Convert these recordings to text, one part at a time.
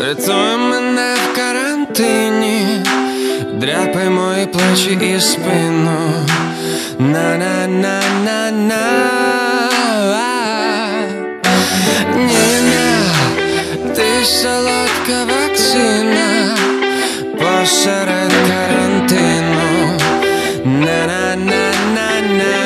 Рятуй мене в карантині, дряпай мої плечі і спину. На-на-на-на-на. Ні-на, ти солодка вакцина посеред карантину. На-на-на-на-на.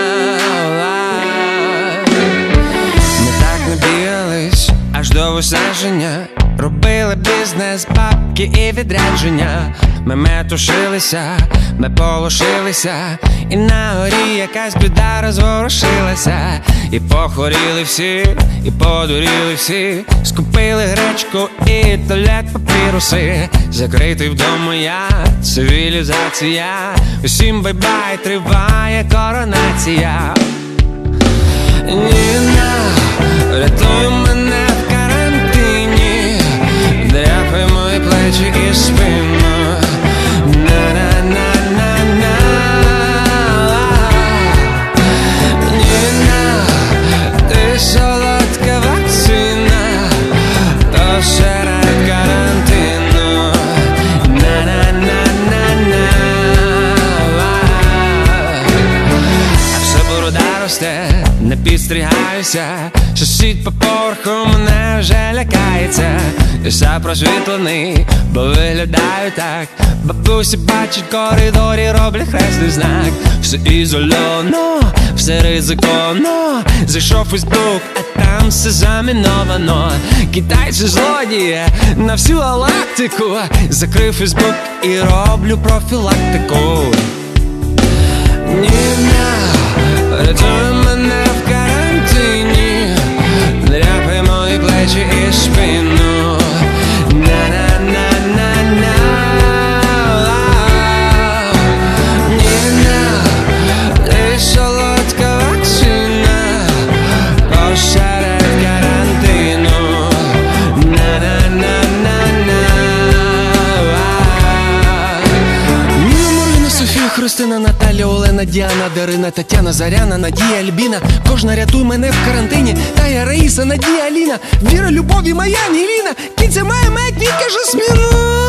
Ми так не бігались аж до виснаження, робили бізнес, бабки і відрядження. Ми метушилися, ми полошилися, і на горі якась біда розворушилася. І похворіли всі, і подуріли всі, скупили гречку і туалет папіруси. Закритий вдома я, цивілізація, усім бай-бай, триває коронація. Ніна, рятуй мене в карантині, дряпай мої плечі і спину. На-на-на-на-на. Ніна, ти солодка вакцина посеред карантину. На-на-на-на-на. А все борода росте, не підстригаюся, сусід по поверху мене вже лякається. Я сам просвітлений, бо виглядаю так. Бабусі бачать в коридорі, роблять хресний знак. Все ізольовано, все ризиковано. Зайшов в Фейсбук, а там все заміновано. Китайці злодії на всю галактику. Закрив Фейсбук і роблю профілактику. Ніна, рятуй мене в карантині, дряпай мої плечі і спину. На-на-на-на-на. Ніна, ти солодка вакцина посеред карантину. На-на-на-на-на. Ніна, Марина, Софія, Христина, Наталя, Олена, Діана, Дарина, Тетяна, Заряна, Надія, Альбіна. Кожна рятуй мене в карантині. Тая, Раїса, Надія, Аліна, Віра, Любов і моя Ангеліна. Кінця має моя квітка жасміну.